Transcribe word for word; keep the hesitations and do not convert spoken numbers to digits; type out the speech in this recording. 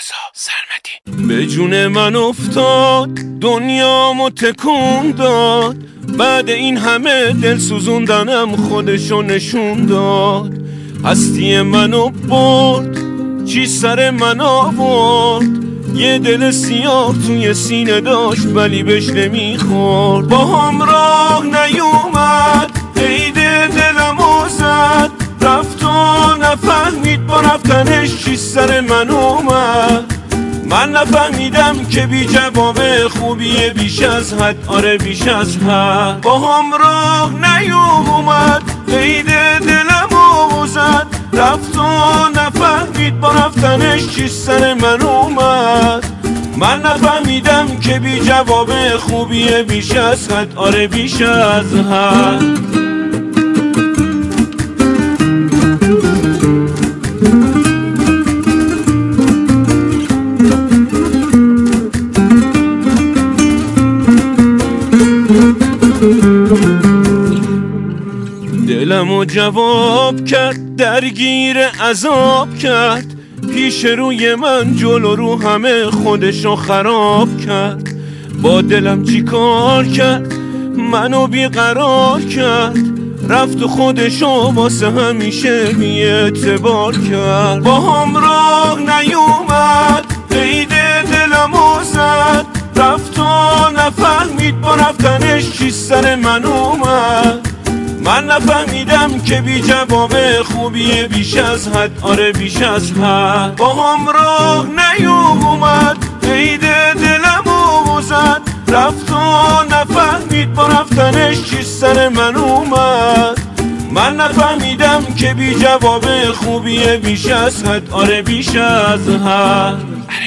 رضا سرمدی. به جون من افتاد دنیامو تکون داد، بعد این همه دل سوزوندنم خودشو نشون داد. هستی منو برد چی سر من آورد، یه دل سیاه توی سینه داشت ولی بهش نمیخورد. با هم راه نیومد عید دلمو زد، رفت و نفهمید با رفتنش چی سر من اومد. من نفهمیدم که بی جواب خوبیه بیش از حد، آره بیش از حد. با هم راه نیومد عید دلمو زد، رفت و نفهمید با رفتنش چی سر من اومد. من نفهمیدم که بی جواب خوبیه بیش از حد، آره بیش از حد. دلمو جواب کرد درگیر عذاب کرد، پیش روی من جلو رو همه خودشو خراب کرد. با دلم چی کار کرد منو بیقرار کرد، رفت و خودشو واسه همیشه بی اعتبار کرد. با هم راه نیومد عید دلمو زد، رفت و نفهمید با رفتنش چی سر من اومد. من نفهمیدم که بی جواب خوبیه بیش از حد، آره بیش از حد. با هم راه نیومد عید دلمو زد، رفت و نفهمید با رفتنش چی سر من اومد. من نفهمیدم که بی جواب خوبیه بیش از حد، آره بیش از حد.